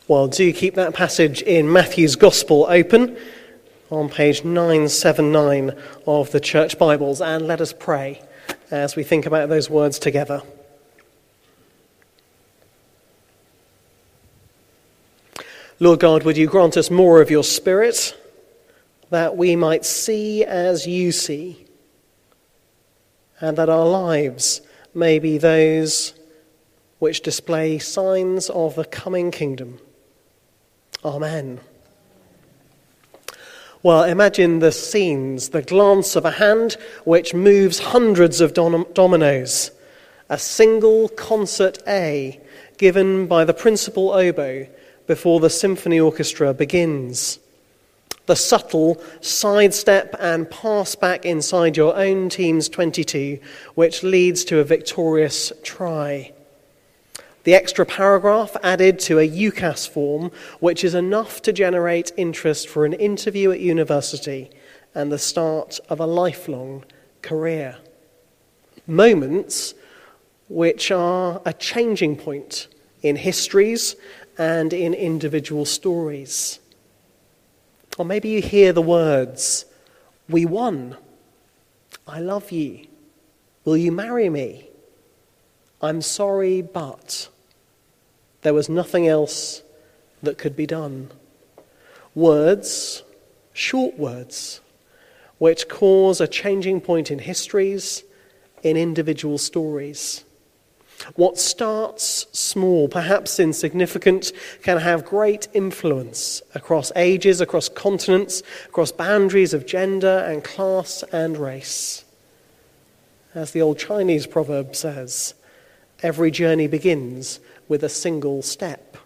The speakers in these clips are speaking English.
Well, do keep that passage in Matthew's Gospel open on page 979 of the Church Bibles, and let us pray as we think about those words together. Lord God, would you grant us more of your Spirit, that we might see as you see, and that our lives may be those which display signs of the coming kingdom. Amen. Well, imagine the scenes, the glance of a hand which moves hundreds of dominoes, a single concert A given by the principal oboe before the symphony orchestra begins. The subtle sidestep and pass back inside your own team's 22, which leads to a victorious try. The extra paragraph added to a UCAS form, which is enough to generate interest for an interview at university and the start of a lifelong career. Moments which are a changing point in histories and in individual stories. Or maybe you hear the words, "We won," "I love you," "Will you marry me?" "I'm sorry, but..." There was nothing else that could be done. Words, short words, which cause a changing point in histories, in individual stories. What starts small, perhaps insignificant, can have great influence across ages, across continents, across boundaries of gender and class and race. As the old Chinese proverb says, every journey begins with a single step.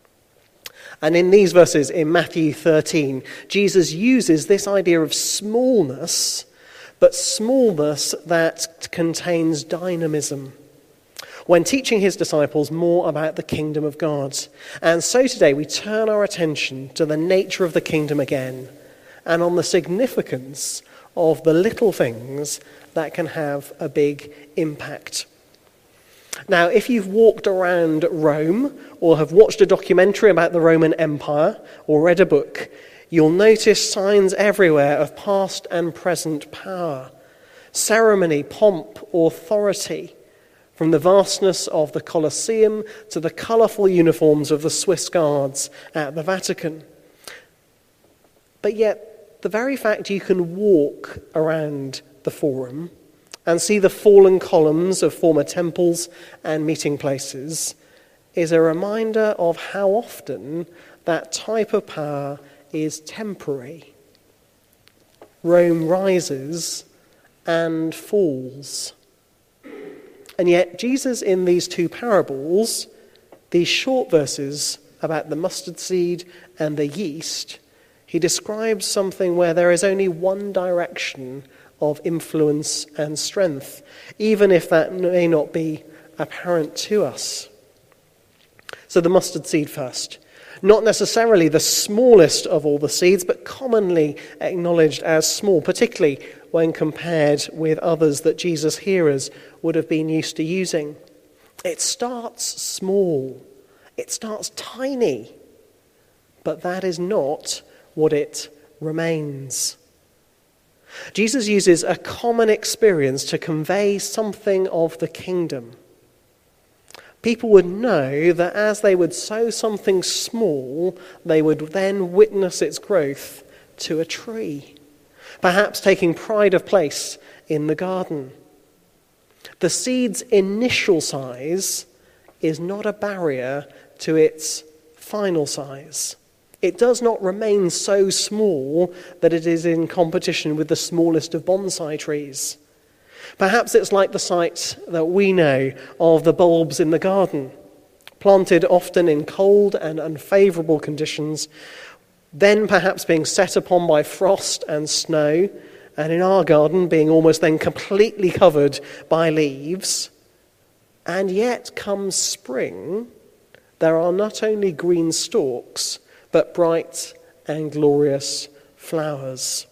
And in these verses in Matthew 13, Jesus uses this idea of smallness, but smallness that contains dynamism, when teaching his disciples more about the kingdom of God. And so today we turn our attention to the nature of the kingdom again, and on the significance of the little things that can have a big impact. Now, if you've walked around Rome or have watched a documentary about the Roman Empire or read a book, you'll notice signs everywhere of past and present power, ceremony, pomp, authority, from the vastness of the Colosseum to the colourful uniforms of the Swiss Guards at the Vatican. But yet, the very fact you can walk around the Forum and see the fallen columns of former temples and meeting places is a reminder of how often that type of power is temporary. Rome rises and falls. And yet Jesus, in these two parables, these short verses about the mustard seed and the yeast, he describes something where there is only one direction of influence and strength, even if that may not be apparent to us. So the mustard seed first. Not necessarily the smallest of all the seeds, but commonly acknowledged as small, particularly when compared with others that Jesus' hearers would have been used to using. It starts small. It starts tiny. But that is not what it remains. Jesus uses a common experience to convey something of the kingdom. People would know that as they would sow something small, they would then witness its growth to a tree, perhaps taking pride of place in the garden. The seed's initial size is not a barrier to its final size. It does not remain so small that it is in competition with the smallest of bonsai trees. Perhaps it's like the sight that we know of the bulbs in the garden, planted often in cold and unfavourable conditions, then perhaps being set upon by frost and snow, and in our garden being almost then completely covered by leaves. And yet comes spring, there are not only green stalks, but bright and glorious flowers.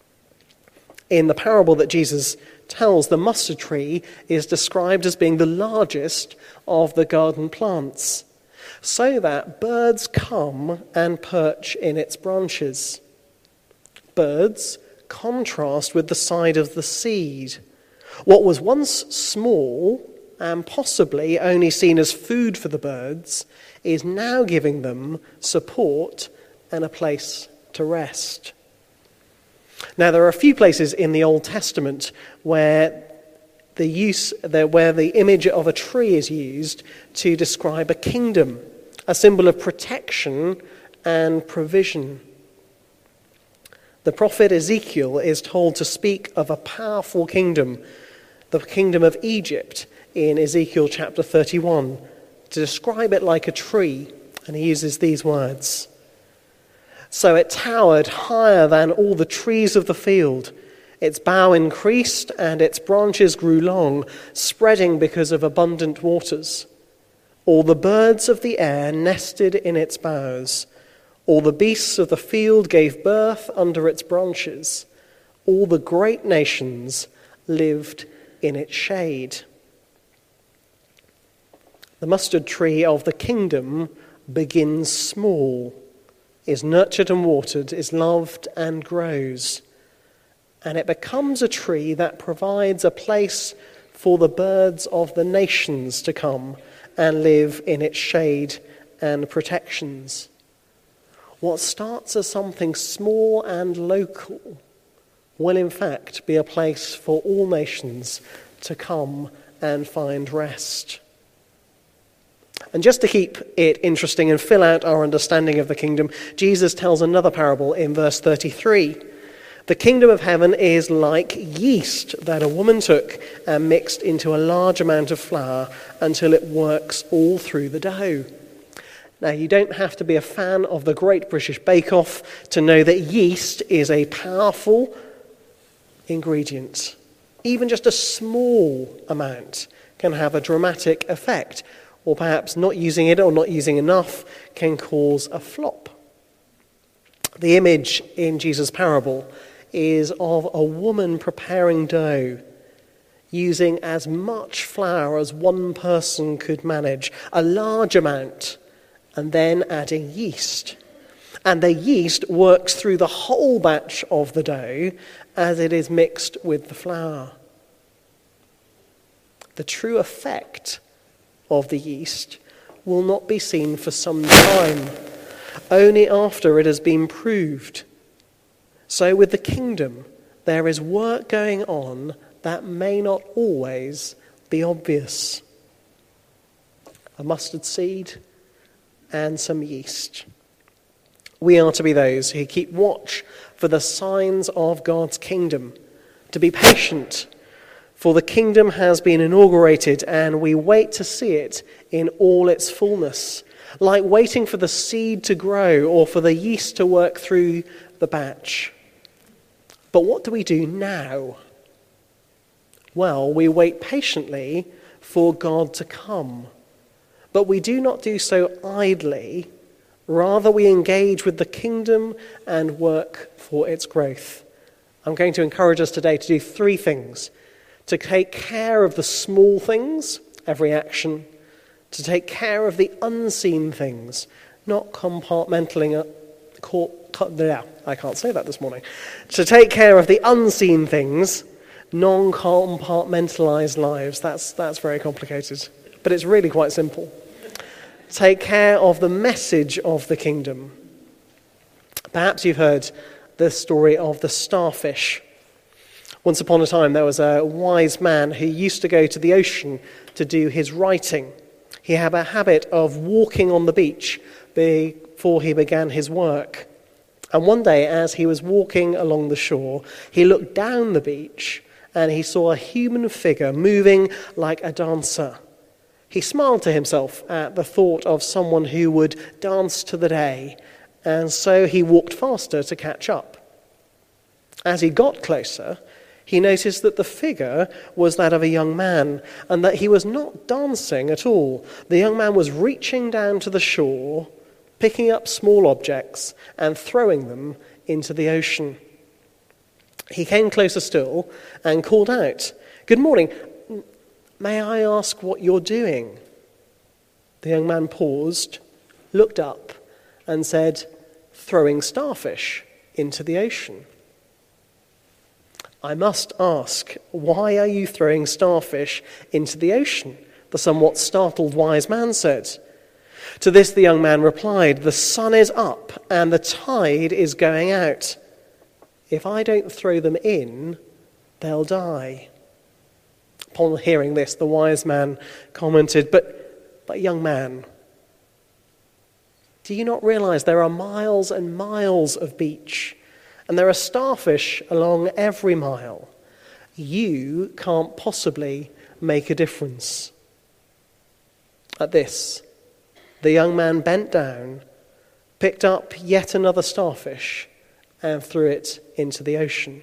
In the parable that Jesus tells, the mustard tree is described as being the largest of the garden plants. so that birds come and perch in its branches. Birds contrast with the side of the seed. What was once small and possibly only seen as food for the birds is now giving them support and a place to rest. Now, there are a few places in the Old Testament where the image of a tree is used to describe a kingdom, a symbol of protection and provision. The prophet Ezekiel is told to speak of a powerful kingdom, the kingdom of Egypt, in Ezekiel chapter 31, to describe it like a tree, and he uses these words. So it towered higher than all the trees of the field. Its bough increased and its branches grew long, spreading because of abundant waters. All the birds of the air nested in its boughs. All the beasts of the field gave birth under its branches. All the great nations lived in its shade. The mustard tree of the kingdom begins small, is nurtured and watered, is loved and grows. And it becomes a tree that provides a place for the birds of the nations to come and live in its shade and protections. What starts as something small and local will in fact be a place for all nations to come and find rest. And just to keep it interesting and fill out our understanding of the kingdom, Jesus tells another parable in verse 33. The kingdom of heaven is like yeast that a woman took and mixed into a large amount of flour until it works all through the dough. Now, you don't have to be a fan of the Great British Bake Off to know that yeast is a powerful ingredient. Even just a small amount can have a dramatic effect, or perhaps not using it or not using enough can cause a flop. The image in Jesus' parable is of a woman preparing dough, using as much flour as one person could manage, a large amount, and then adding yeast. And the yeast works through the whole batch of the dough as it is mixed with the flour. The true effect of the yeast will not be seen for some time, only after it has been proved. So with the kingdom, there is work going on that may not always be obvious. A mustard seed and some yeast. We are to be those who keep watch for the signs of God's kingdom, to be patient, for the kingdom has been inaugurated and we wait to see it in all its fullness, like waiting for the seed to grow or for the yeast to work through the batch. But what do we do now? Well, we wait patiently for God to come. But we do not do so idly. Rather, we engage with the kingdom and work for its growth. I'm going to encourage us today to do three things. To take care of the small things, every action. To take care of the unseen things, not compartmentalizing. I can't say that this morning. To take care of the unseen things, non-compartmentalized lives. That's very complicated, but it's really quite simple. Take care of the message of the kingdom. Perhaps you've heard the story of the starfish. Once upon a time, there was a wise man who used to go to the ocean to do his writing. He had a habit of walking on the beach before he began his work. And one day, as he was walking along the shore, he looked down the beach and he saw a human figure moving like a dancer. He smiled to himself at the thought of someone who would dance to the day, and so he walked faster to catch up. As he got closer, he noticed that the figure was that of a young man, and that he was not dancing at all. The young man was reaching down to the shore, picking up small objects and throwing them into the ocean. He came closer still and called out, "Good morning. May I ask what you're doing?" The young man paused, looked up, and said, "Throwing starfish into the ocean." "I must ask, why are you throwing starfish into the ocean?" the somewhat startled wise man said. To this the young man replied, "The sun is up and the tide is going out. If I don't throw them in, they'll die." Upon hearing this, the wise man commented, But young man, do you not realize there are miles and miles of beach, and there are starfish along every mile? You can't possibly make a difference." At this, the young man bent down, picked up yet another starfish, and threw it into the ocean.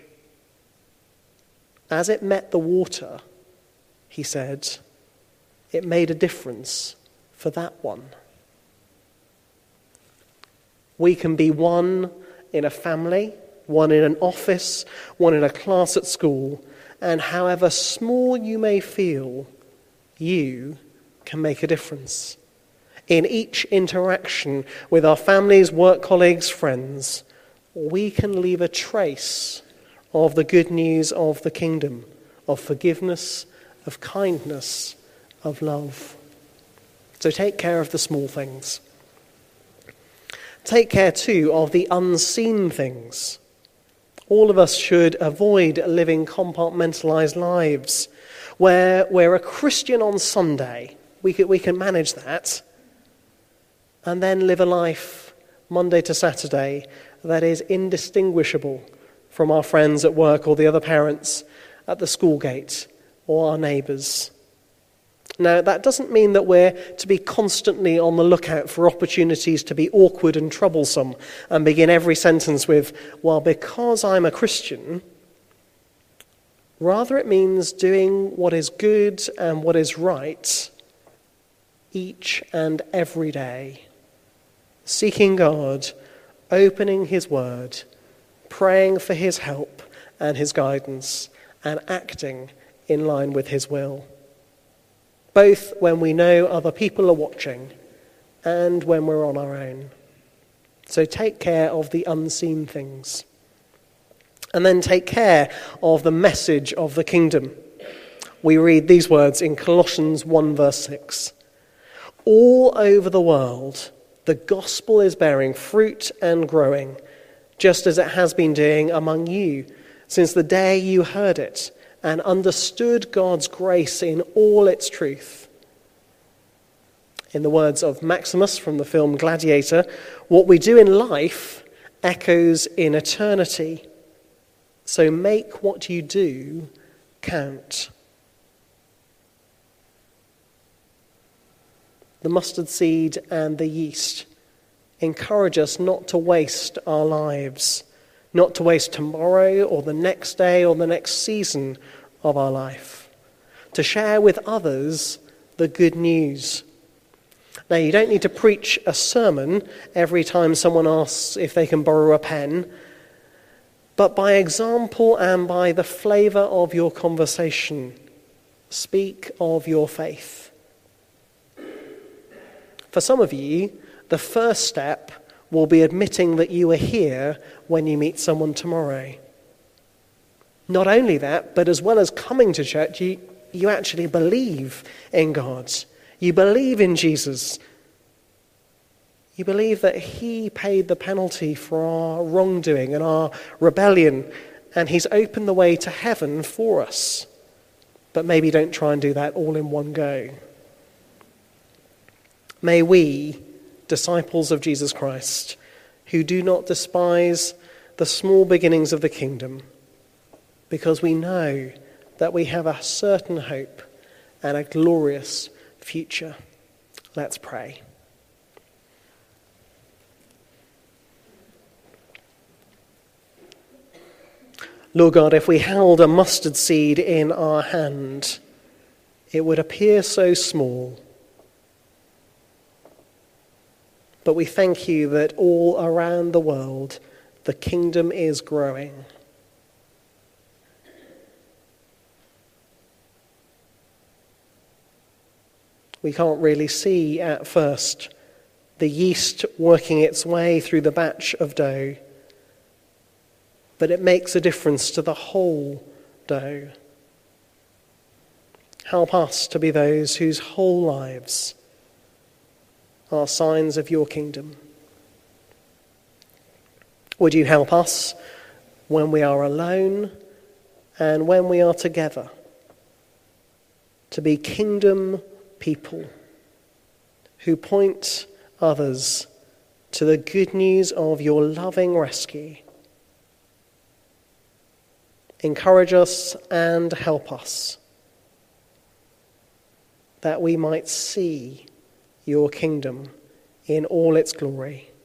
As it met the water, he said, it made a difference for that one. We can be one in a family, one in an office, one in a class at school, and however small you may feel, you can make a difference. In each interaction with our families, work colleagues, friends, we can leave a trace of the good news of the kingdom, of forgiveness, of kindness, of love. So take care of the small things. Take care too of the unseen things. All of us should avoid living compartmentalized lives where we're a Christian on Sunday. We can manage that. And then live a life Monday to Saturday that is indistinguishable from our friends at work or the other parents at the school gate or our neighbours. Now, that doesn't mean that we're to be constantly on the lookout for opportunities to be awkward and troublesome and begin every sentence with, "Well, because I'm a Christian." Rather, it means doing what is good and what is right each and every day. Seeking God, opening his word, praying for his help and his guidance, and acting in line with his will. Both when we know other people are watching and when we're on our own. So take care of the unseen things. And then take care of the message of the kingdom. We read these words in Colossians 1 verse 6. All over the world, the gospel is bearing fruit and growing, just as it has been doing among you since the day you heard it and understood God's grace in all its truth. In the words of Maximus from the film Gladiator, what we do in life echoes in eternity. So make what you do count. The mustard seed and the yeast encourage us not to waste our lives, not to waste tomorrow or the next day or the next season of our life, to share with others the good news. Now, you don't need to preach a sermon every time someone asks if they can borrow a pen, but by example and by the flavour of your conversation, speak of your faith. For some of you, the first step will be admitting that you are here when you meet someone tomorrow. Not only that, but as well as coming to church, you actually believe in God. You believe in Jesus. You believe that he paid the penalty for our wrongdoing and our rebellion, and he's opened the way to heaven for us. But maybe don't try and do that all in one go. May we, disciples of Jesus Christ, who do not despise the small beginnings of the kingdom, because we know that we have a certain hope and a glorious future. Let's pray. Lord God, if we held a mustard seed in our hand, it would appear so small. But we thank you that all around the world, the kingdom is growing. We can't really see at first the yeast working its way through the batch of dough, but it makes a difference to the whole dough. Help us to be those whose whole lives are signs of your kingdom. Would you help us when we are alone and when we are together to be kingdom people who point others to the good news of your loving rescue. Encourage us and help us that we might see your kingdom in all its glory.